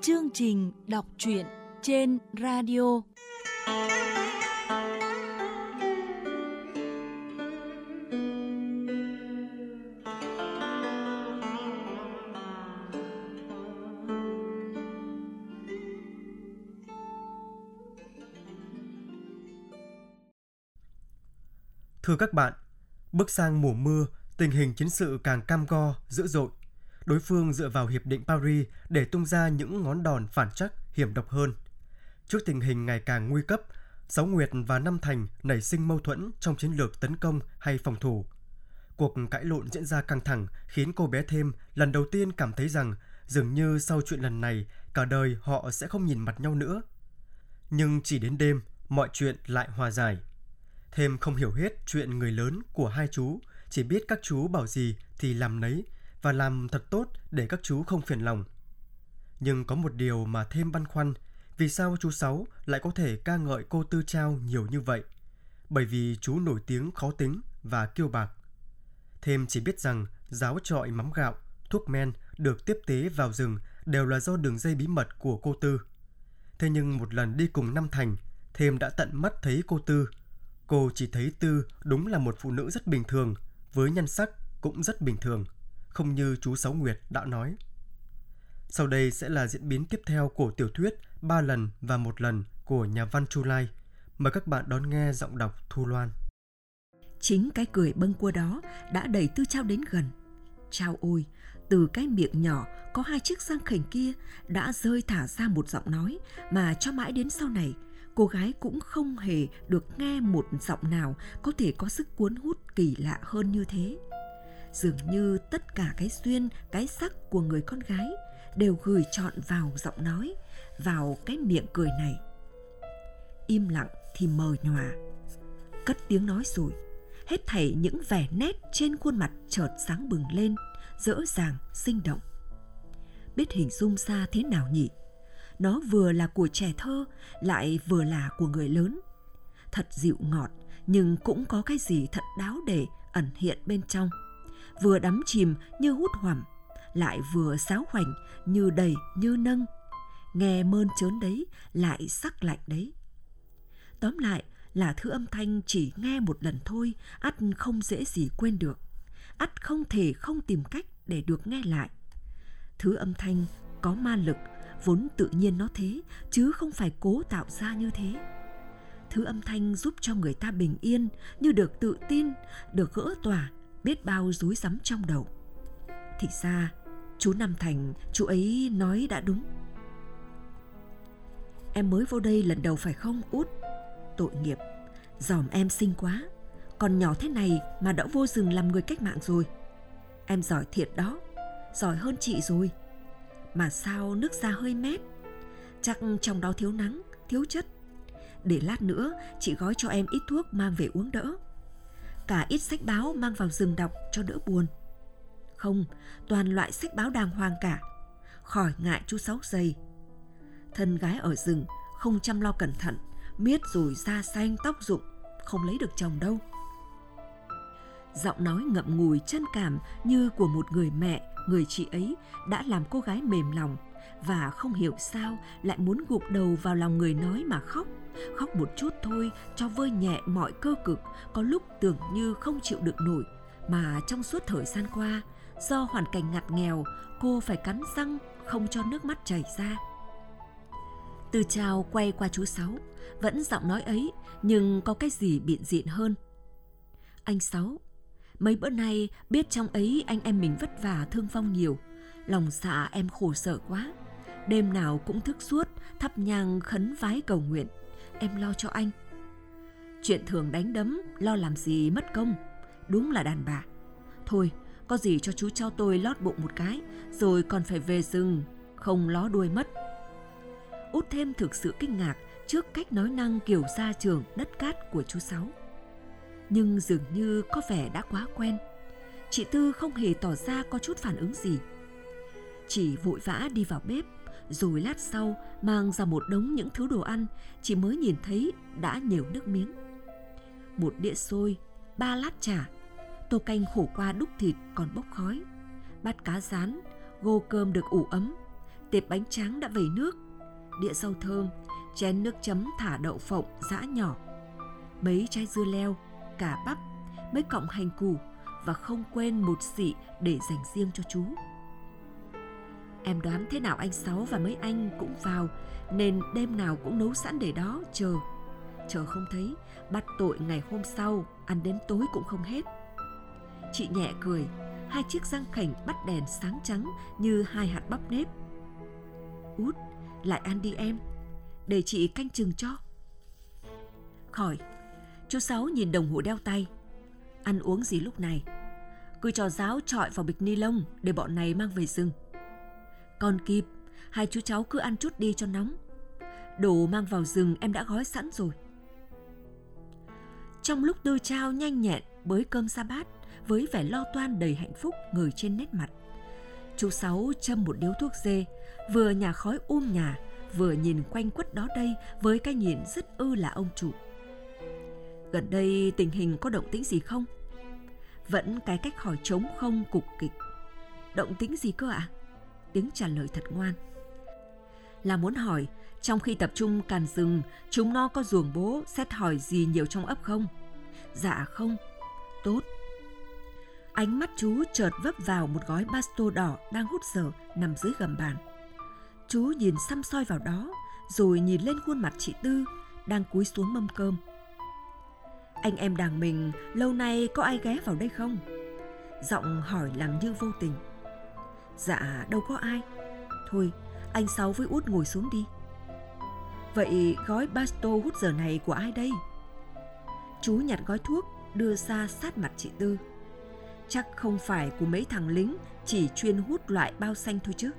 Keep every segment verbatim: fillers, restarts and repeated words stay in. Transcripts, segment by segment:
chương trình đọc truyện trên radio. Thưa các bạn, bước sang mùa mưa, tình hình chiến sự càng cam go, dữ dội. Đối phương dựa vào Hiệp định Paris để tung ra những ngón đòn phản trắc, hiểm độc hơn. Trước tình hình ngày càng nguy cấp, Sáu Nguyệt và Năm Thành nảy sinh mâu thuẫn trong chiến lược tấn công hay phòng thủ. Cuộc cãi lộn diễn ra căng thẳng khiến cô bé Thêm lần đầu tiên cảm thấy rằng dường như sau chuyện lần này, cả đời họ sẽ không nhìn mặt nhau nữa. Nhưng chỉ đến đêm, mọi chuyện lại hòa giải. Thêm không hiểu hết chuyện người lớn của hai chú, chỉ biết các chú bảo gì thì làm nấy và làm thật tốt để các chú không phiền lòng. Nhưng có một điều mà Thêm băn khoăn, vì sao chú Sáu lại có thể ca ngợi cô Tư Trao nhiều như vậy? Bởi vì chú nổi tiếng khó tính và kiêu bạc. Thêm chỉ biết rằng giáo trọi mắm gạo, thuốc men được tiếp tế vào rừng đều là do đường dây bí mật của cô Tư. Thế nhưng một lần đi cùng Năm Thành, Thêm đã tận mắt thấy cô Tư. Cô chỉ thấy Tư đúng là một phụ nữ rất bình thường, với nhan sắc cũng rất bình thường, không như chú Sáu Nguyệt đã nói. Sau đây sẽ là diễn biến tiếp theo của tiểu thuyết Ba lần và một lần của nhà văn Chu Lai. Mời các bạn đón nghe giọng đọc Thu Loan. Chính cái cười bâng quơ đó đã đẩy Tư Trao đến gần. Chao ôi, từ cái miệng nhỏ có hai chiếc răng khểnh kia đã rơi thả ra một giọng nói mà cho mãi đến sau này, cô gái cũng không hề được nghe một giọng nào có thể có sức cuốn hút kỳ lạ hơn như thế. Dường như tất cả cái duyên, cái sắc của người con gái đều gửi trọn vào giọng nói, vào cái miệng cười này. Im lặng thì mờ nhòa. Cất tiếng nói rồi, hết thảy những vẻ nét trên khuôn mặt chợt sáng bừng lên, dễ dàng, sinh động. Biết hình dung ra thế nào nhỉ? Nó vừa là của trẻ thơ, lại vừa là của người lớn. Thật dịu ngọt, nhưng cũng có cái gì thật đáo để ẩn hiện bên trong. Vừa đắm chìm như hút hoằm, lại vừa sáo hoành như đầy như nâng. Nghe mơn trớn đấy, lại sắc lạnh đấy. Tóm lại là thứ âm thanh chỉ nghe một lần thôi, ắt không dễ gì quên được. Ắt không thể không tìm cách để được nghe lại. Thứ âm thanh có ma lực, vốn tự nhiên nó thế, chứ không phải cố tạo ra như thế. Thứ âm thanh giúp cho người ta bình yên, như được tự tin, được gỡ tỏa, biết bao rối rắm trong đầu. Thì ra, chú Năm Thành, chú ấy nói đã đúng. Em mới vô đây lần đầu phải không, Út? Tội nghiệp, dòm em xinh quá. Còn nhỏ thế này mà đã vô rừng làm người cách mạng rồi. Em giỏi thiệt đó, giỏi hơn chị rồi. Mà sao nước da hơi mét? Chắc trong đó thiếu nắng, thiếu chất. Để lát nữa chị gói cho em ít thuốc mang về uống đỡ. Cả ít sách báo mang vào rừng đọc cho đỡ buồn. Không, toàn loại sách báo đàng hoàng cả. Khỏi ngại chú Sáu dày. Thân gái ở rừng, không chăm lo cẩn thận, miết rồi da xanh tóc rụng, không lấy được chồng đâu. Giọng nói ngậm ngùi chân cảm như của một người mẹ, người chị ấy đã làm cô gái mềm lòng, và không hiểu sao lại muốn gục đầu vào lòng người nói mà khóc. Khóc một chút thôi cho vơi nhẹ mọi cơ cực, có lúc tưởng như không chịu đựng nổi, mà trong suốt thời gian qua, do hoàn cảnh ngặt nghèo, cô phải cắn răng không cho nước mắt chảy ra. Tư Trao quay qua chú Sáu, vẫn giọng nói ấy, nhưng có cái gì biện diện hơn. Anh Sáu, mấy bữa nay biết trong ấy anh em mình vất vả thương vong nhiều, lòng dạ em khổ sở quá. Đêm nào cũng thức suốt, thắp nhang khấn vái cầu nguyện. Em lo cho anh. Chuyện thường đánh đấm, lo làm gì mất công. Đúng là đàn bà. Thôi, có gì cho chú cho tôi lót bụng một cái, rồi còn phải về rừng, không ló đuôi mất. Út Thêm thực sự kinh ngạc trước cách nói năng kiểu gia trưởng đất cát của chú Sáu. Nhưng dường như có vẻ đã quá quen. Chị Tư không hề tỏ ra có chút phản ứng gì. Chỉ vội vã đi vào bếp, rồi lát sau mang ra một đống những thứ đồ ăn, chị mới nhìn thấy đã nhiều nước miếng. Một đĩa xôi, ba lát chả, tô canh khổ qua đúc thịt còn bốc khói, bát cá rán, gô cơm được ủ ấm, Tiệp bánh tráng đã vẩy nước, đĩa rau thơm, chén nước chấm thả đậu phộng giã nhỏ, mấy trái dưa leo, cà bắp, mấy cọng hành củ và không quên một xị để dành riêng cho chú. Em đoán thế nào anh Sáu và mấy anh cũng vào, nên đêm nào cũng nấu sẵn để đó chờ. Chờ không thấy, bắt tội ngày hôm sau, ăn đến tối cũng không hết. Chị nhẹ cười, hai chiếc răng khểnh bắt đèn sáng trắng như hai hạt bắp nếp. Út, lại ăn đi em, để chị canh chừng cho. Khỏi. Chú Sáu nhìn đồng hồ đeo tay. Ăn uống gì lúc này? Cứ cho Giáo trọi vào bịch ni lông để bọn này mang về rừng. Còn kịp, hai chú cháu cứ ăn chút đi cho nóng. Đồ mang vào rừng em đã gói sẵn rồi. Trong lúc Tư Trao nhanh nhẹn bới cơm ra bát với vẻ lo toan đầy hạnh phúc ngời trên nét mặt, chú Sáu châm một điếu thuốc dê, vừa nhả khói um nhà, vừa nhìn quanh quất đó đây với cái nhìn rất ư là ông chủ. Gần đây tình hình có động tĩnh gì không? Vẫn cái cách hỏi trống không cục kịch. Động tĩnh gì cơ ạ? À? Tiếng trả lời thật ngoan. Là muốn hỏi, trong khi tập trung càn rừng, chúng nó có ruồng bố xét hỏi gì nhiều trong ấp không? Dạ không. Tốt. Ánh mắt chú chợt vấp vào một gói basto đỏ đang hút dở nằm dưới gầm bàn. Chú nhìn săm soi vào đó, rồi nhìn lên khuôn mặt chị Tư đang cúi xuống mâm cơm. Anh em đàng mình lâu nay có ai ghé vào đây không? Giọng hỏi làm như vô tình. Dạ đâu có ai. Thôi anh Sáu với Út ngồi xuống đi. Vậy gói basto hút giờ này của ai đây? Chú nhặt gói thuốc đưa ra sát mặt chị Tư. Chắc không phải của mấy thằng lính chỉ chuyên hút loại bao xanh thôi chứ.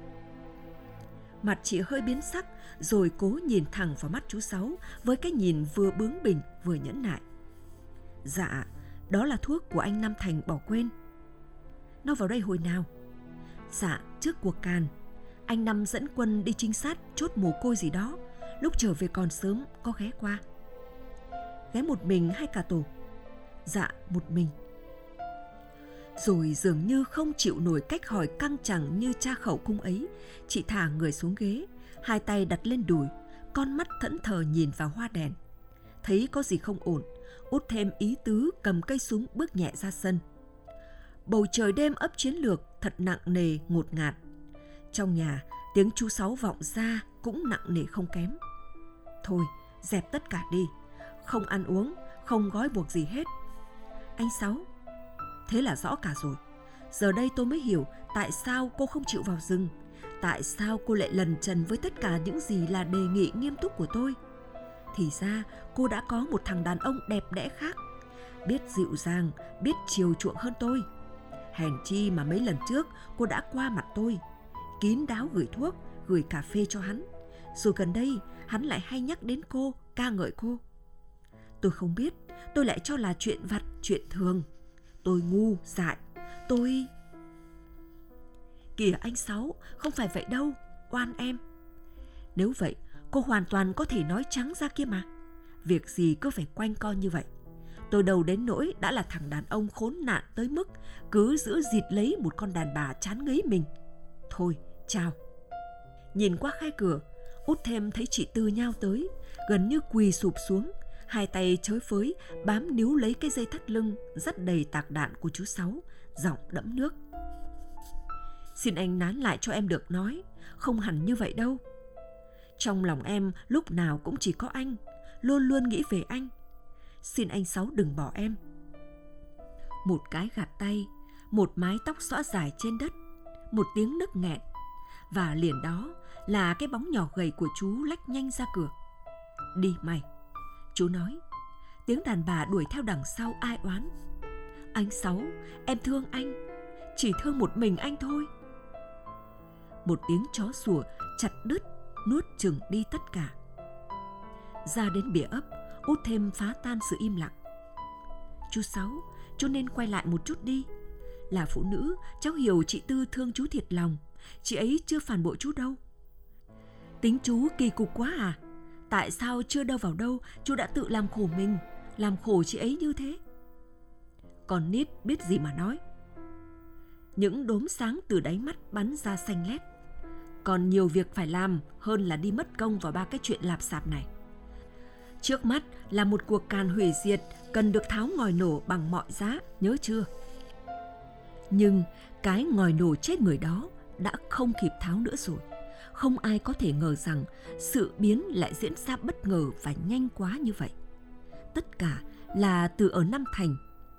Mặt chị hơi biến sắc, rồi cố nhìn thẳng vào mắt chú Sáu với cái nhìn vừa bướng bỉnh vừa nhẫn nại. Dạ, đó là thuốc của anh Nam Thành bỏ quên. Nó vào đây hồi nào? Dạ, trước cuộc càn. Anh Năm dẫn quân đi trinh sát chốt mồ côi gì đó. Lúc trở về còn sớm có ghé qua. Ghé một mình hay cả tổ? Dạ, một mình. Rồi dường như không chịu nổi cách hỏi căng chẳng như cha khẩu cung ấy, chị thả người xuống ghế, hai tay đặt lên đùi, con mắt thẫn thờ nhìn vào hoa đèn. Thấy có gì không ổn, Út thêm ý tứ cầm cây súng bước nhẹ ra sân. Bầu trời đêm ấp chiến lược thật nặng nề ngột ngạt. Trong nhà, tiếng chú Sáu vọng ra cũng nặng nề không kém. Thôi, dẹp tất cả đi, không ăn uống, không gói buộc gì hết. Anh Sáu, thế là rõ cả rồi. Giờ đây tôi mới hiểu tại sao cô không chịu vào rừng, tại sao cô lại lần trần với tất cả những gì là đề nghị nghiêm túc của tôi. Thì ra cô đã có một thằng đàn ông đẹp đẽ khác, biết dịu dàng, biết chiều chuộng hơn tôi. Hèn chi mà mấy lần trước cô đã qua mặt tôi, kín đáo gửi thuốc, gửi cà phê cho hắn. Rồi gần đây hắn lại hay nhắc đến cô, ca ngợi cô. Tôi không biết, tôi lại cho là chuyện vặt, chuyện thường. Tôi ngu, dại, tôi... Kìa anh Sáu, không phải vậy đâu, oan em. Nếu vậy, cô hoàn toàn có thể nói trắng ra kia mà. Việc gì cứ phải quanh co như vậy. Tôi đầu đến nỗi đã là thằng đàn ông khốn nạn tới mức cứ giữ dịt lấy một con đàn bà chán ngấy mình. Thôi, chào. Nhìn qua khe cửa, Út thêm thấy chị Tư nhao tới, gần như quỳ sụp xuống, hai tay chới phới bám níu lấy cái dây thắt lưng rất đầy tạc đạn của chú Sáu, giọng đẫm nước. Xin anh nán lại cho em được nói, không hẳn như vậy đâu. Trong lòng em lúc nào cũng chỉ có anh, luôn luôn nghĩ về anh. Xin anh Sáu đừng bỏ em. Một cái gạt tay, một mái tóc xõa dài trên đất, một tiếng nức nghẹn, và liền đó là cái bóng nhỏ gầy của chú lách nhanh ra cửa. Đi mày, chú nói. Tiếng đàn bà đuổi theo đằng sau ai oán. Anh Sáu, em thương anh, chỉ thương một mình anh thôi. Một tiếng chó sủa chặt đứt, nuốt chửng đi tất cả. Ra đến bìa ấp, Út thêm phá tan sự im lặng. Chú Sáu, chú nên quay lại một chút đi. Là phụ nữ, cháu hiểu chị Tư thương chú thiệt lòng. Chị ấy chưa phản bội chú đâu. Tính chú kỳ cục quá à? Tại sao chưa đâu vào đâu chú đã tự làm khổ mình, làm khổ chị ấy như thế? Còn nít biết gì mà nói. Những đốm sáng từ đáy mắt bắn ra xanh lét. còn nhiều việc phải làm hơn là đi mất công vào ba cái chuyện lạp xạp này. Trước mắt là một cuộc càn hủy diệt cần được tháo ngòi nổ bằng mọi giá, nhớ chưa? Nhưng cái ngòi nổ chết người đó đã không kịp tháo nữa rồi. Không ai có thể ngờ rằng sự biến lại diễn ra bất ngờ và nhanh quá như vậy. Tất cả là từ ở Nam Thành.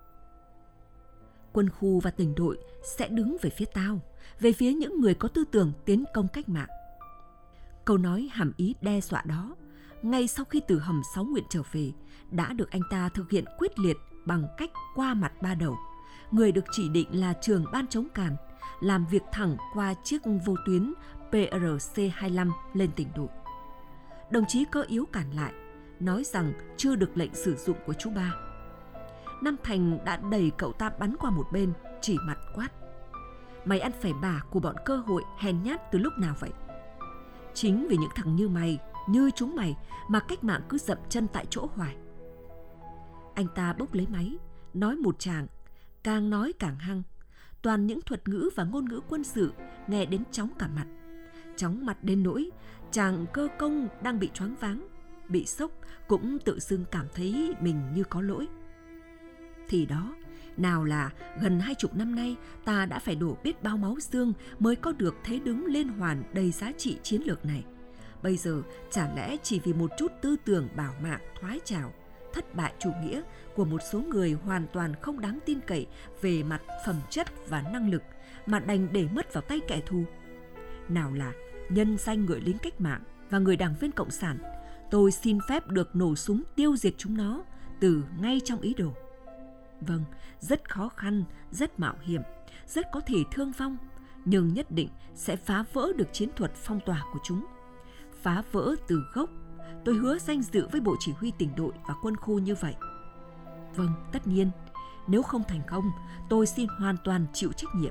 Quân khu và tỉnh đội sẽ đứng về phía tao, về phía những người có tư tưởng tiến công cách mạng. Câu nói hàm ý đe dọa đó, ngay sau khi từ hầm Sáu Nguyện trở về, đã được anh ta thực hiện quyết liệt bằng cách qua mặt Ba Đầu, người được chỉ định là trưởng ban chống càn, làm việc thẳng qua chiếc vô tuyến pê rờ xê hai mươi lăm lên tỉnh đội. Đồng chí Cơ Yếu cản lại, nói rằng chưa được lệnh sử dụng của chú Ba. Nam Thành đã đẩy cậu ta bắn qua một bên, chỉ mặt quát: "Mày ăn phải bả của bọn cơ hội hèn nhát từ lúc nào vậy? Chính vì những thằng như mày, như chúng mày mà cách mạng cứ dậm chân tại chỗ hoài." Anh ta bốc lấy máy, nói một tràng, càng nói càng hăng, toàn những thuật ngữ và ngôn ngữ quân sự nghe đến chóng cả mặt. Chóng mặt đến nỗi chàng Cơ Công đang bị choáng váng, bị sốc cũng tự dưng cảm thấy mình như có lỗi. Thì đó, nào là gần hai chục năm nay ta đã phải đổ biết bao máu xương mới có được thế đứng liên hoàn đầy giá trị chiến lược này. Bây giờ chả lẽ chỉ vì một chút tư tưởng bảo mạng thoái trào, thất bại chủ nghĩa của một số người hoàn toàn không đáng tin cậy về mặt phẩm chất và năng lực mà đành để mất vào tay kẻ thù? Nào là nhân danh người lính cách mạng và người đảng viên cộng sản, tôi xin phép được nổ súng tiêu diệt chúng nó từ ngay trong ý đồ. Vâng, rất khó khăn, rất mạo hiểm, rất có thể thương vong, nhưng nhất định sẽ phá vỡ được chiến thuật phong tỏa của chúng. Phá vỡ từ gốc, tôi hứa danh dự với Bộ Chỉ huy tỉnh đội và quân khu như vậy. Vâng, tất nhiên, nếu không thành công, tôi xin hoàn toàn chịu trách nhiệm.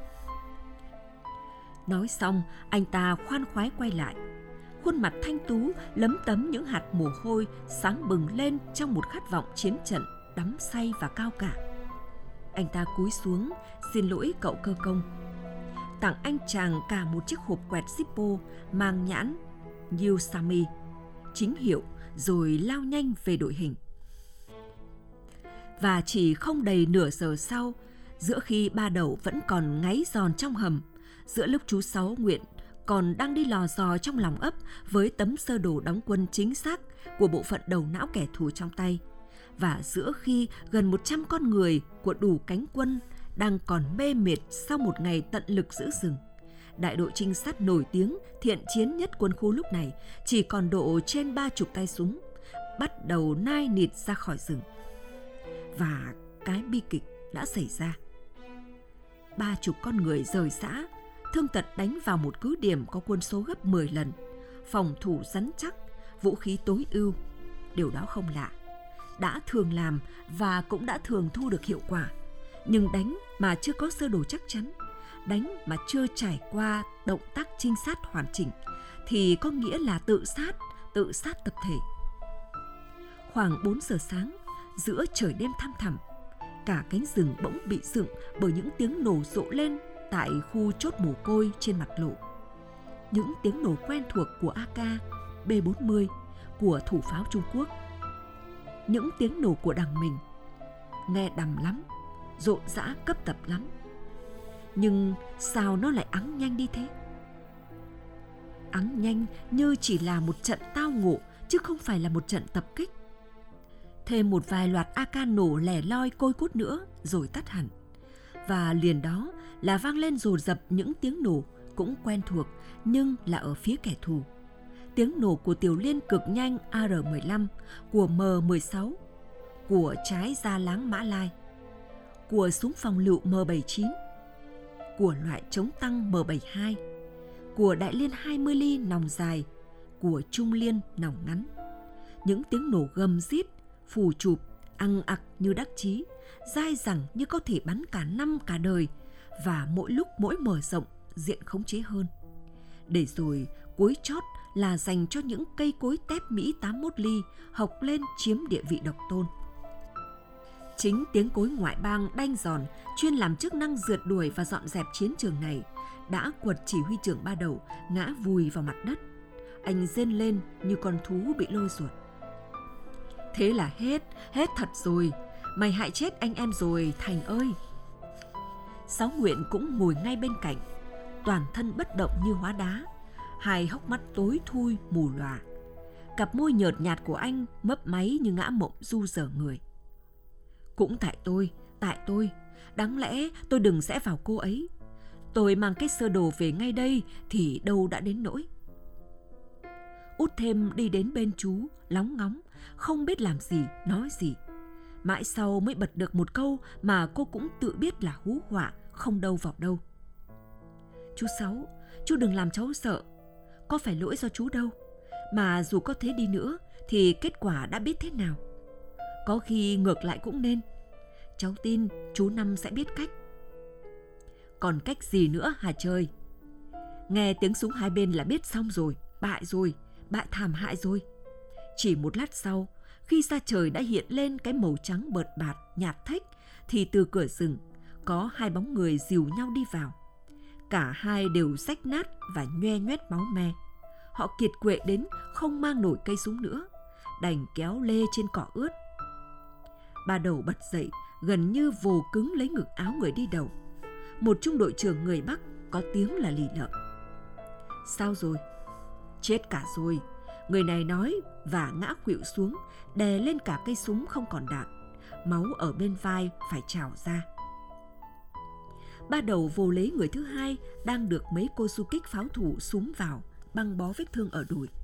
Nói xong, anh ta khoan khoái quay lại. Khuôn mặt thanh tú lấm tấm những hạt mồ hôi sáng bừng lên trong một khát vọng chiến trận đắm say và cao cả. Anh ta cúi xuống xin lỗi cậu Cơ Công, tặng anh chàng cả một chiếc hộp quẹt Zippo mang nhãn Yusami chính hiệu, rồi lao nhanh về đội hình. Và chỉ không đầy nửa giờ sau, giữa khi Ba Đầu vẫn còn ngáy giòn trong hầm, giữa lúc chú Sáu Nguyện còn đang đi lò dò trong lòng ấp với tấm sơ đồ đóng quân chính xác của bộ phận đầu não kẻ thù trong tay, và giữa khi gần một trăm con người của đủ cánh quân đang còn mê mệt sau một ngày tận lực giữ rừng, đại đội trinh sát nổi tiếng thiện chiến nhất quân khu lúc này chỉ còn độ trên ba chục tay súng, bắt đầu nai nịt ra khỏi rừng. Và cái bi kịch đã xảy ra. Ba chục con người rời xã, thương tật đánh vào một cứ điểm có quân số gấp mười lần, phòng thủ rắn chắc, vũ khí tối ưu. Điều đó không lạ, đã thường làm và cũng đã thường thu được hiệu quả. Nhưng đánh mà chưa có sơ đồ chắc chắn, đánh mà chưa trải qua động tác trinh sát hoàn chỉnh thì có nghĩa là tự sát, tự sát tập thể. Khoảng bốn giờ sáng, giữa trời đêm thăm thẳm, cả cánh rừng bỗng bị dựng bởi những tiếng nổ rộ lên tại khu chốt mồ côi trên mặt lộ. Những tiếng nổ quen thuộc của a ca, B bốn mươi, của thủ pháo Trung Quốc. Những tiếng nổ của đằng mình, nghe đằm lắm, rộn rã cấp tập lắm. Nhưng sao nó lại ắng nhanh đi thế? Ắng nhanh như chỉ là một trận tao ngộ chứ không phải là một trận tập kích. Thêm một vài loạt a ca nổ lẻ loi côi cút nữa rồi tắt hẳn. Và liền đó là vang lên dồn dập những tiếng nổ cũng quen thuộc nhưng là ở phía kẻ thù. Tiếng nổ của tiểu liên cực nhanh A R mười lăm, của M mười sáu, của trái Gia Láng Mã Lai, của súng phòng lựu M bảy mươi chín, của loại chống tăng M bảy mươi hai, của đại liên hai mươi ly nòng dài, của trung liên nòng ngắn. Những tiếng nổ gầm rít, phù chụp, ăng ặc như đắc chí, dai dẳng như có thể bắn cả năm cả đời, và mỗi lúc mỗi mở rộng, diện khống chế hơn. Để rồi cuối chót là dành cho những cây cối tép Mỹ tám mươi mốt ly học lên chiếm địa vị độc tôn. Chính tiếng cối ngoại bang đanh giòn chuyên làm chức năng rượt đuổi và dọn dẹp chiến trường này đã quật chỉ huy trưởng Ba Đầu ngã vùi vào mặt đất. Anh rên lên như con thú bị lôi ruột. Thế là hết, hết thật rồi. Mày hại chết anh em rồi, Thành ơi. Sáu Nguyện cũng ngồi ngay bên cạnh, toàn thân bất động như hóa đá, hai hốc mắt tối thui mù lòa. Cặp môi nhợt nhạt của anh mấp máy như ngã mộng ru dở người. Cũng tại tôi, tại tôi, đáng lẽ tôi đừng sẽ vào cô ấy. Tôi mang cái sơ đồ về ngay đây thì đâu đã đến nỗi. Út Thêm đi đến bên chú, lóng ngóng, không biết làm gì, nói gì. Mãi sau mới bật được một câu mà cô cũng tự biết là hú họa, không đâu vào đâu. Chú Sáu, chú đừng làm cháu sợ. Có phải lỗi do chú đâu. Mà dù có thế đi nữa thì kết quả đã biết thế nào. Có khi ngược lại cũng nên. Cháu tin chú Năm sẽ biết cách. Còn cách gì nữa hả trời? Nghe tiếng súng hai bên là biết xong rồi, bại rồi, bại thảm hại rồi. Chỉ một lát sau, khi sa trời đã hiện lên cái màu trắng bợt bạt, nhạt thếch, thì từ cửa rừng có hai bóng người dìu nhau đi vào. Cả hai đều rách nát và nhoe nhoét máu me. Họ kiệt quệ đến không mang nổi cây súng nữa, đành kéo lê trên cỏ ướt. Ba Đầu bật dậy, gần như vồ cứng lấy ngực áo người đi đầu. Một trung đội trưởng người Bắc có tiếng là lì lợm. Sao rồi? Chết cả rồi, người này nói và ngã khuỵu xuống, đè lên cả cây súng không còn đạn. Máu ở bên vai phải trào ra. Ba Đầu vồ lấy người thứ hai đang được mấy cô du kích pháo thủ súm vào, băng bó vết thương ở đùi.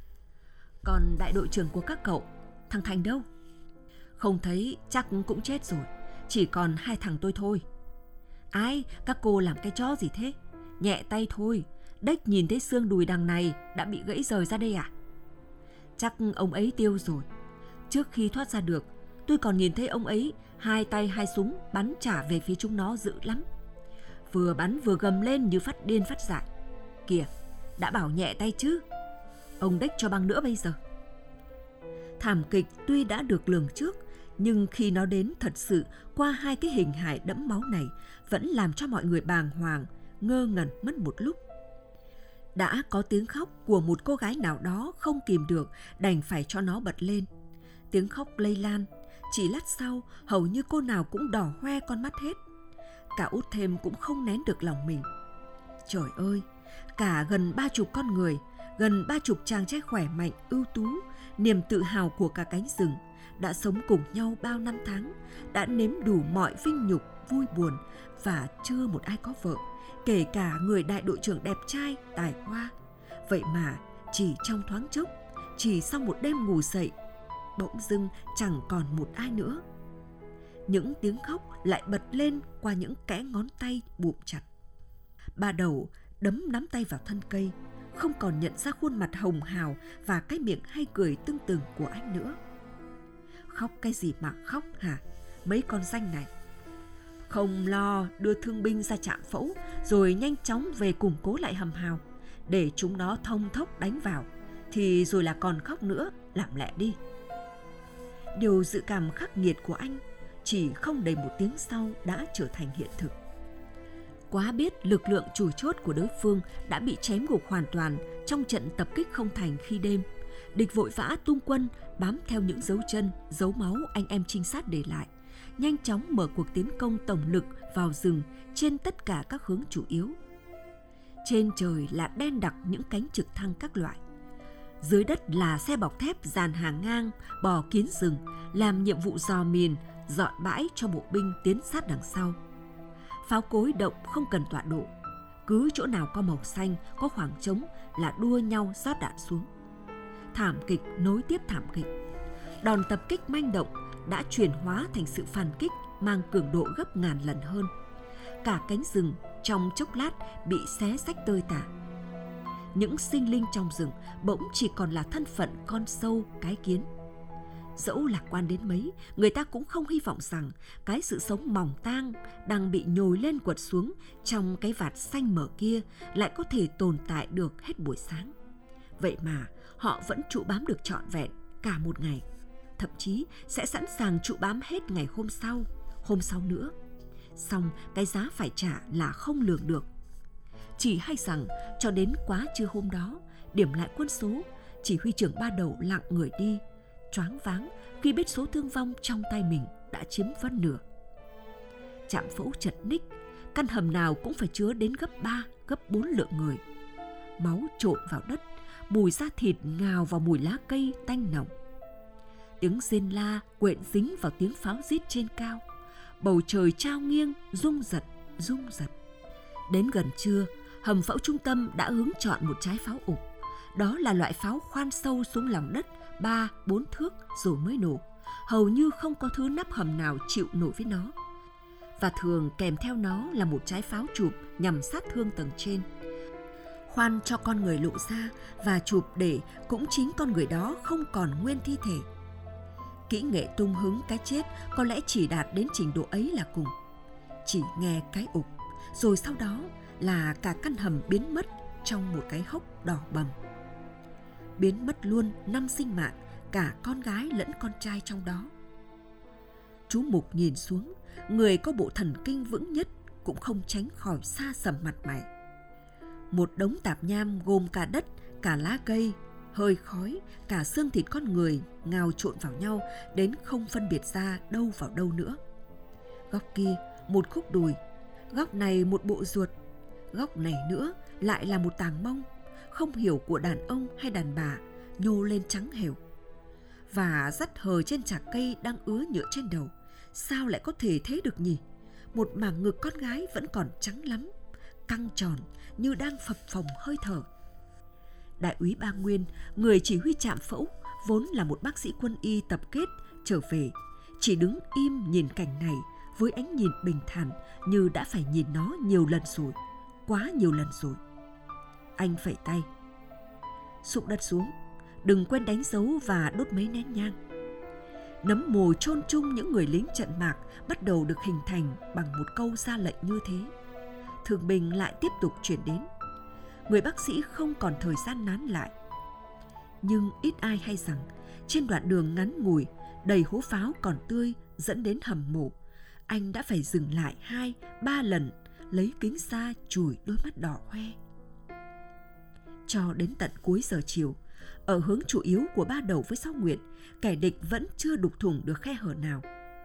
Còn đại đội trưởng của các cậu, thằng Thành đâu? Không thấy, chắc cũng chết rồi. Chỉ còn hai thằng tôi thôi. Ai, các cô làm cái chó gì thế? Nhẹ tay thôi, đếch nhìn thấy xương đùi đằng này đã bị gãy rời ra đây à? Chắc ông ấy tiêu rồi. Trước khi thoát ra được, tôi còn nhìn thấy ông ấy hai tay hai súng bắn trả về phía chúng nó dữ lắm. Vừa bắn vừa gầm lên như phát điên phát dại. Kìa, đã bảo nhẹ tay chứ. Ông đếch cho băng nữa bây giờ. Thảm kịch tuy đã được lường trước, nhưng khi nó đến thật sự qua hai cái hình hài đẫm máu này vẫn làm cho mọi người bàng hoàng, ngơ ngẩn mất một lúc. Đã có tiếng khóc của một cô gái nào đó không kìm được, đành phải cho nó bật lên. Tiếng khóc lây lan, chỉ lát sau hầu như cô nào cũng đỏ hoe con mắt hết. Cả Út Thêm cũng không nén được lòng mình. Trời ơi, cả gần ba chục con người, gần ba chục chàng trai khỏe mạnh, ưu tú, niềm tự hào của cả cánh rừng, đã sống cùng nhau bao năm tháng, đã nếm đủ mọi vinh nhục, vui buồn và chưa một ai có vợ, kể cả người đại đội trưởng đẹp trai, tài hoa. Vậy mà chỉ trong thoáng chốc, chỉ sau một đêm ngủ dậy, bỗng dưng chẳng còn một ai nữa. Những tiếng khóc lại bật lên qua những kẽ ngón tay bụm chặt. Ba Đầu đấm nắm tay vào thân cây, không còn nhận ra khuôn mặt hồng hào và cái miệng hay cười tưng từng của anh nữa. Khóc cái gì mà khóc hả, mấy con danh này? Không lo đưa thương binh ra trạm phẫu rồi nhanh chóng về củng cố lại hầm hào, để chúng nó thông thốc đánh vào, thì rồi là còn khóc nữa, làm lẹ đi. Điều dự cảm khắc nghiệt của anh chỉ không đầy một tiếng sau đã trở thành hiện thực. Quá biết lực lượng chủ chốt của đối phương đã bị chém gục hoàn toàn trong trận tập kích không thành khi đêm. Địch vội vã tung quân bám theo những dấu chân, dấu máu anh em trinh sát để lại, nhanh chóng mở cuộc tiến công tổng lực vào rừng trên tất cả các hướng chủ yếu. Trên trời là đen đặc những cánh trực thăng các loại. Dưới đất là xe bọc thép dàn hàng ngang, bò kiến rừng, làm nhiệm vụ dò mìn, dọn bãi cho bộ binh tiến sát đằng sau. Pháo cối động không cần tọa độ, cứ chỗ nào có màu xanh, có khoảng trống là đua nhau rót đạn xuống. Thảm kịch nối tiếp thảm kịch. Đòn tập kích manh động đã chuyển hóa thành sự phản kích mang cường độ gấp ngàn lần hơn. Cả cánh rừng trong chốc lát bị xé xách tơi tả. Những sinh linh trong rừng bỗng chỉ còn là thân phận con sâu, cái kiến. Dẫu lạc quan đến mấy, người ta cũng không hy vọng rằng cái sự sống mỏng tang đang bị nhồi lên quật xuống trong cái vạt xanh mờ kia lại có thể tồn tại được hết buổi sáng. Vậy mà họ vẫn trụ bám được trọn vẹn cả một ngày. thậm chí sẽ sẵn sàng trụ bám hết ngày hôm sau, hôm sau nữa. Xong cái giá phải trả là không lường được. Chỉ hay rằng cho đến quá trưa hôm đó, điểm lại quân số, chỉ huy trưởng Ba Đầu lặng người đi, choáng váng khi biết số thương vong trong tay mình đã chiếm phân nửa. Trạm Phẫu chật ních, căn hầm nào cũng phải chứa đến gấp ba, gấp bốn lượng người. Máu trộn vào đất, mùi da thịt ngào vào mùi lá cây tanh nồng. Tiếng rên la quện dính vào tiếng pháo rít trên cao. Bầu trời trao nghiêng, rung giật, rung giật. Đến gần trưa, hầm phẫu trung tâm đã hướng chọn một trái pháo ục. Đó là loại pháo khoan sâu xuống lòng đất ba, bốn thước rồi mới nổ. Hầu như không có thứ nắp hầm nào chịu nổi với nó. Và thường kèm theo nó là một trái pháo chụp nhằm sát thương tầng trên. Khoan cho con người lộ ra và chụp để cũng chính con người đó không còn nguyên thi thể. Kỹ nghệ tung hứng cái chết có lẽ chỉ đạt đến trình độ ấy là cùng. Chỉ nghe cái ục, rồi sau đó là cả căn hầm biến mất trong một cái hốc đỏ bầm. Biến mất luôn năm sinh mạng, cả con gái lẫn con trai trong đó. Chú Mục nhìn xuống, người có bộ thần kinh vững nhất cũng không tránh khỏi xa sầm mặt mày. Một đống tạp nham gồm cả đất, cả lá cây, hơi khói, cả xương thịt con người ngào trộn vào nhau đến không phân biệt ra đâu vào đâu nữa. Góc kia một khúc đùi, góc này một bộ ruột, góc này nữa lại là một tàng mông, không hiểu của đàn ông hay đàn bà, nhô lên trắng hều. Và dắt hờ trên chạc cây đang ứa nhựa trên đầu. Sao lại có thể thế được nhỉ? Một mảng ngực con gái vẫn còn trắng lắm, căng tròn như đang phập phồng hơi thở. Đại úy Ba Nguyên, người chỉ huy trạm phẫu, vốn là một bác sĩ quân y tập kết, trở về, chỉ đứng im nhìn cảnh này với ánh nhìn bình thản như đã phải nhìn nó nhiều lần rồi, quá nhiều lần rồi. Anh phẩy tay. Sụp đất xuống, đừng quên đánh dấu và đốt mấy nén nhang. Nấm mồ chôn chung những người lính trận mạc bắt đầu được hình thành bằng một câu ra lệnh như thế. Thường bình lại tiếp tục chuyển đến. Người bác sĩ không còn thời gian nán lại. Nhưng ít ai hay rằng trên đoạn đường ngắn ngủi đầy hố pháo còn tươi dẫn đến hầm mộ, anh đã phải dừng lại hai, ba lần, lấy kính xa chùi đôi mắt đỏ hoe. Cho đến tận cuối giờ chiều, ở hướng chủ yếu của Ba Đầu với Sáu Nguyện, kẻ địch vẫn chưa đục thủng được khe hở nào.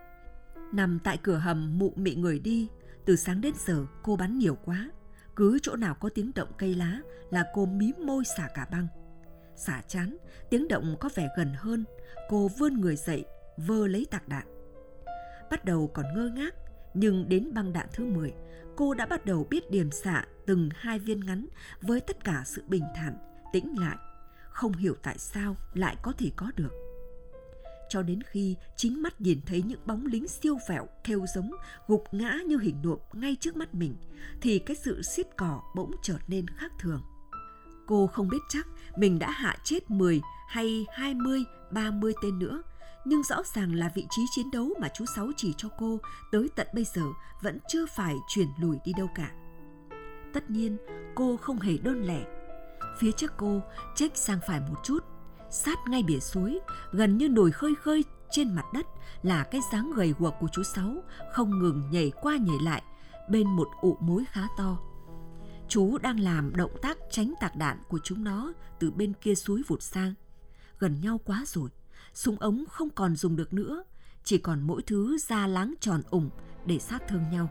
Nằm tại cửa hầm mụ mị người đi, từ sáng đến giờ cô bắn nhiều quá. Cứ chỗ nào có tiếng động cây lá là cô mím môi xả cả băng. Xả chán, tiếng động có vẻ gần hơn, cô vươn người dậy, vơ lấy tạc đạn. Bắt đầu còn ngơ ngác, nhưng đến băng đạn thứ mười, cô đã bắt đầu biết điểm xạ từng hai viên ngắn với tất cả sự bình thản, tĩnh lại. Không hiểu tại sao lại có thể có được. Cho đến khi chính mắt nhìn thấy những bóng lính siêu vẹo kêu giống gục ngã như hình nộm ngay trước mắt mình, thì cái sự xiết cỏ bỗng trở nên khác thường. Cô không biết chắc mình đã hạ chết mười hay hai mươi, ba mươi tên nữa, nhưng rõ ràng là vị trí chiến đấu mà chú Sáu chỉ cho cô tới tận bây giờ vẫn chưa phải chuyển lùi đi đâu cả. Tất nhiên, cô không hề đơn lẻ. Phía trước cô, chếch sang phải một chút, sát ngay bìa suối, gần như nổi khơi khơi trên mặt đất là cái dáng gầy guộc của chú Sáu, không ngừng nhảy qua nhảy lại bên một ụ mối khá to. Chú đang làm động tác tránh tạc đạn của chúng nó từ bên kia suối vụt sang. Gần nhau quá rồi, súng ống không còn dùng được nữa, chỉ còn mỗi thứ da láng tròn ủng để sát thương nhau.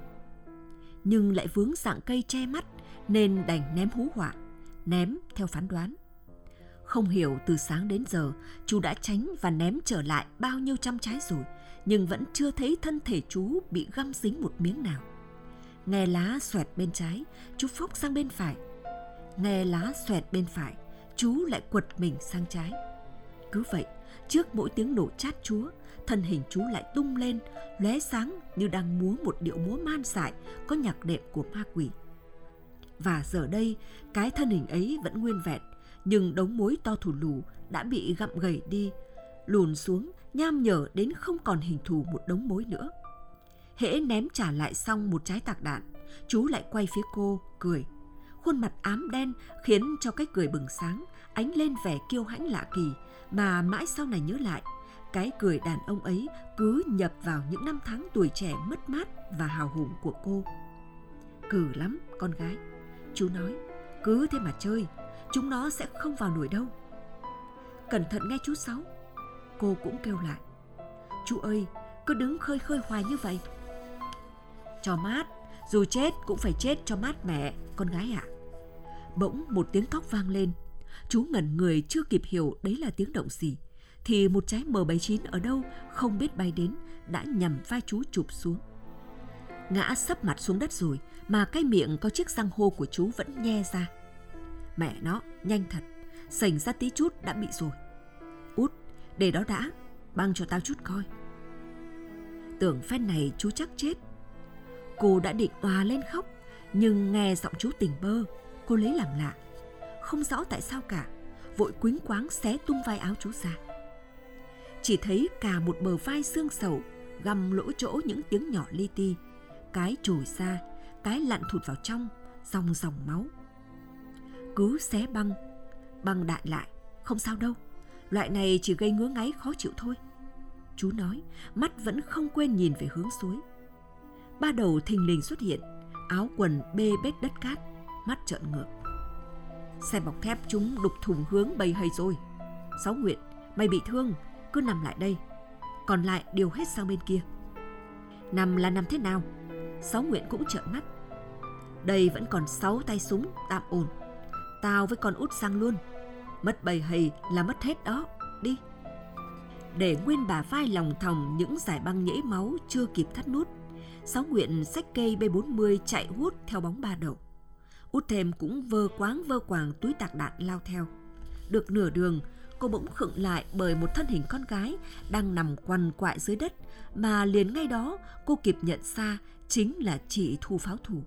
Nhưng lại vướng dạng cây che mắt nên đành ném hú họa, ném theo phán đoán. Không hiểu từ sáng đến giờ chú đã tránh và ném trở lại bao nhiêu trăm trái rồi, nhưng vẫn chưa thấy thân thể chú bị găm dính một miếng nào. Nghe lá xoẹt bên trái, chú phốc sang bên phải. Nghe lá xoẹt bên phải, chú lại quật mình sang trái. Cứ vậy, trước mỗi tiếng nổ chát chúa, thân hình chú lại tung lên, lóe sáng như đang múa một điệu múa man dại có nhạc đệm của ma quỷ. Và giờ đây, cái thân hình ấy vẫn nguyên vẹn, nhưng đống mối to thù lù đã bị gặm gầy đi, lùn xuống, nham nhở đến không còn hình thù một đống mối nữa. Hễ ném trả lại xong một trái tạc đạn, chú lại quay phía cô, cười. Khuôn mặt ám đen khiến cho cái cười bừng sáng, ánh lên vẻ kiêu hãnh lạ kỳ, mà mãi sau này nhớ lại, Cái cười đàn ông ấy cứ nhập vào những năm tháng tuổi trẻ mất mát và hào hùng của cô. Cừ lắm con gái, chú nói, cứ thế mà chơi, chúng nó sẽ không vào nổi đâu. Cẩn thận nghe chú Sáu, cô cũng kêu lại. Chú ơi, cứ đứng khơi khơi hoài như vậy. Cho mát, dù chết cũng phải chết cho mát mẻ, con gái ạ. À. Bỗng một tiếng cóc vang lên. Chú ngẩn người chưa kịp hiểu đấy là tiếng động gì, thì một trái M bảy mươi chín ở đâu không biết bay đến đã nhằm vai chú chụp xuống. Ngã sấp mặt xuống đất rồi mà cái miệng có chiếc răng hô của chú vẫn nhe ra. Mẹ nó, nhanh thật, sành ra tí chút đã bị rồi. Út, để đó đã, băng cho tao chút coi. Tưởng phen này chú chắc chết. Cô đã định òa lên khóc, nhưng nghe giọng chú tỉnh bơ, cô lấy làm lạ. Không rõ tại sao cả, vội quýnh quáng xé tung vai áo chú ra. Chỉ thấy cả một bờ vai xương sầu, găm lỗ chỗ những tiếng nhỏ li ti. Cái trồi ra, cái lặn thụt vào trong, dòng dòng máu. Cứ xé băng, băng đại lại, không sao đâu. Loại này chỉ gây ngứa ngáy khó chịu thôi. Chú nói, mắt vẫn không quên nhìn về hướng suối. Ba đầu thình lình xuất hiện, áo quần bê bết đất cát, mắt trợn ngược. Xe bọc thép chúng đục thủng hướng bầy hầy rồi. Sáu Nguyện, mày bị thương, cứ nằm lại đây. Còn lại điều hết sang bên kia. Nằm là nằm thế nào? Sáu Nguyện cũng trợn mắt. Đây vẫn còn sáu tay súng, tạm ổn. Tao với con Út sang luôn. Mất bầy hầy là mất hết đó, đi. Để nguyên bả vai lòng thòng những dải băng nhễ máu chưa kịp thắt nút, Sáu Nguyện xách cây B bốn mươi chạy hút theo bóng ba đầu. Út Thêm cũng vơ quáng vơ quàng túi tạc đạn lao theo. Được nửa đường, cô bỗng khựng lại bởi một thân hình con gái đang nằm quằn quại dưới đất, mà liền ngay đó cô kịp nhận ra chính là chị Thu pháo thủ.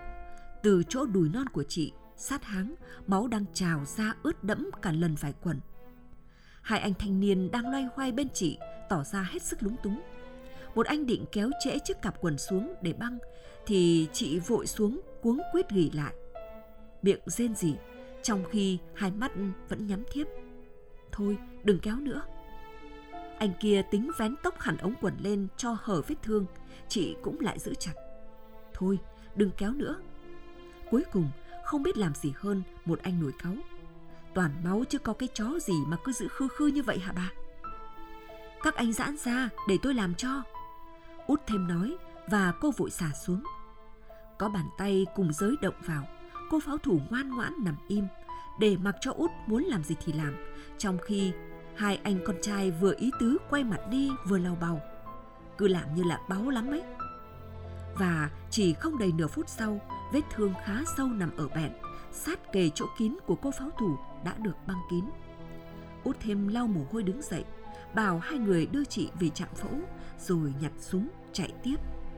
Từ chỗ đùi non của chị, sát háng, máu đang trào ra ướt đẫm cả lần vải quần. Hai anh thanh niên đang loay hoay bên chị tỏ ra hết sức lúng túng. Một anh định kéo trễ chiếc cặp quần xuống để băng, thì chị vội xuống cuống quýt ghì lại, miệng rên rỉ, trong khi hai mắt vẫn nhắm thiếp. Thôi, đừng kéo nữa. Anh kia tính vén tóc hẳn ống quần lên cho hở vết thương, chị cũng lại giữ chặt. Thôi, đừng kéo nữa. Cuối cùng, không biết làm gì hơn, một anh nổi cáu. Toàn máu chứ có cái chó gì mà cứ giữ khư khư như vậy hả bà? Các anh giãn ra để tôi làm cho. Út Thêm nói, và cô vội xả xuống. Có bàn tay cùng giới động vào, cô pháo thủ ngoan ngoãn nằm im, để mặc cho Út muốn làm gì thì làm, trong khi hai anh con trai vừa ý tứ quay mặt đi vừa lau bầu. Cứ làm như là báu lắm ấy. Và chỉ không đầy nửa phút sau, vết thương khá sâu nằm ở bẹn, sát kề chỗ kín của cô pháo thủ đã được băng kín. Út Thêm lau mồ hôi đứng dậy, bảo hai người đưa chị về trạm phẫu, rồi nhặt súng chạy tiếp.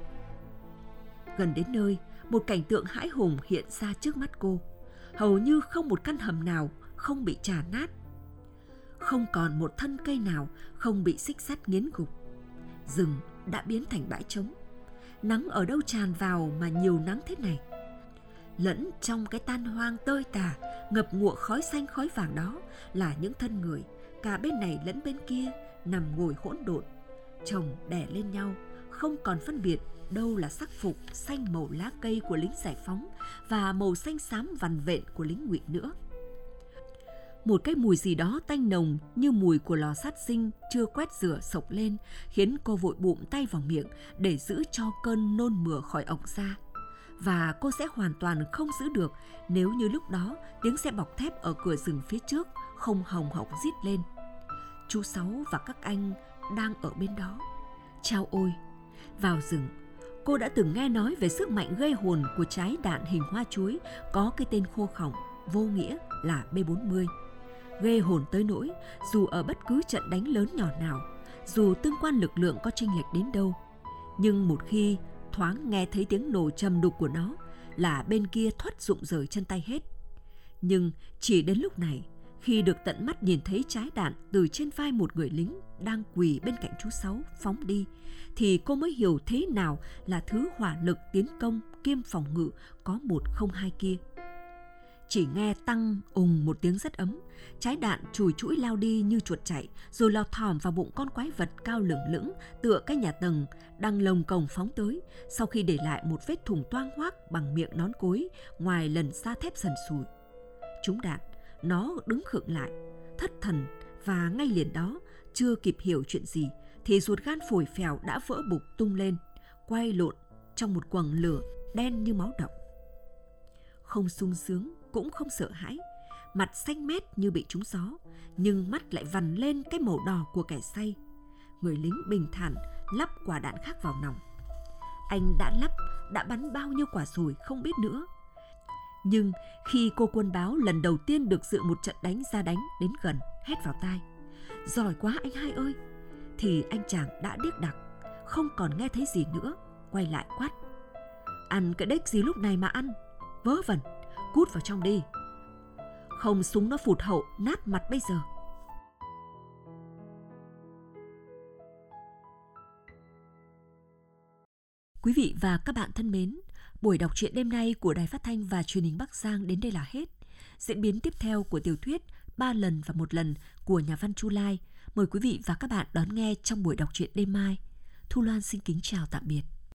Gần đến nơi, một cảnh tượng hãi hùng hiện ra trước mắt cô. Hầu như không một căn hầm nào không bị trà nát, không còn một thân cây nào không bị xích sắt nghiến gục. Rừng đã biến thành bãi trống. Nắng ở đâu tràn vào mà nhiều nắng thế này? Lẫn trong cái tan hoang tơi tả, ngập ngụa khói xanh khói vàng đó là những thân người, cả bên này lẫn bên kia, nằm ngồi hỗn độn, chồng đè lên nhau, không còn phân biệt đâu là sắc phục xanh màu lá cây của lính giải phóng và màu xanh xám vằn vện của lính ngụy nữa. Một cái mùi gì đó tanh nồng như mùi của lò sát sinh chưa quét rửa sộc lên, khiến cô vội bụm tay vào miệng để giữ cho cơn nôn mửa khỏi ọc ra. Và cô sẽ hoàn toàn không giữ được nếu như lúc đó tiếng xe bọc thép ở cửa rừng phía trước không hồng hộc rít lên. Chú Sáu và các anh đang ở bên đó. Chao ôi! Vào rừng, cô đã từng nghe nói về sức mạnh gây hồn của trái đạn hình hoa chuối có cái tên khô khổng, vô nghĩa là B bốn mươi. Ghê hồn tới nỗi, dù ở bất cứ trận đánh lớn nhỏ nào, dù tương quan lực lượng có chênh lệch đến đâu, nhưng một khi thoáng nghe thấy tiếng nổ trầm đục của nó là bên kia thoát rụng rời chân tay hết. Nhưng chỉ đến lúc này, khi được tận mắt nhìn thấy trái đạn từ trên vai một người lính đang quỳ bên cạnh chú Sáu phóng đi, thì cô mới hiểu thế nào là thứ hỏa lực tiến công kiêm phòng ngự có một không hai kia. Chỉ nghe tăng ùng một tiếng rất ấm, trái đạn chùi chũi lao đi như chuột chạy, rồi lọt thỏm vào bụng con quái vật cao lửng lững tựa cái nhà tầng đang lồng cồng phóng tới, sau khi để lại một vết thủng toang hoác bằng miệng nón cối ngoài lần da thép sần sùi. Trúng đạn, nó đứng khựng lại, thất thần, và ngay liền đó, chưa kịp hiểu chuyện gì thì ruột gan phổi phèo đã vỡ bục tung lên, quay lộn trong một quầng lửa đen như máu động. Không sung sướng cũng không sợ hãi, mặt xanh mét như bị trúng gió, nhưng mắt lại vằn lên cái màu đỏ của kẻ say. Người lính bình thản lắp quả đạn khác vào nòng. Anh đã lắp, đã bắn bao nhiêu quả rồi không biết nữa. Nhưng khi cô quân báo lần đầu tiên được dự một trận đánh ra đánh đến gần, hét vào tai: "Giỏi quá anh hai ơi!" thì anh chàng đã điếc đặc, không còn nghe thấy gì nữa, quay lại quát: "Ăn cái đếch gì lúc này mà ăn? Vớ vẩn, cút vào trong đi. Không súng nó phụt hậu nát mặt bây giờ." Quý vị và các bạn thân mến, buổi đọc truyện đêm nay của Đài Phát thanh và Truyền hình Bắc Giang đến đây là hết. Diễn biến tiếp theo của tiểu thuyết Ba lần và một lần của nhà văn Chu Lai, mời quý vị và các bạn đón nghe trong buổi đọc truyện đêm mai. Thu Loan xin kính chào tạm biệt.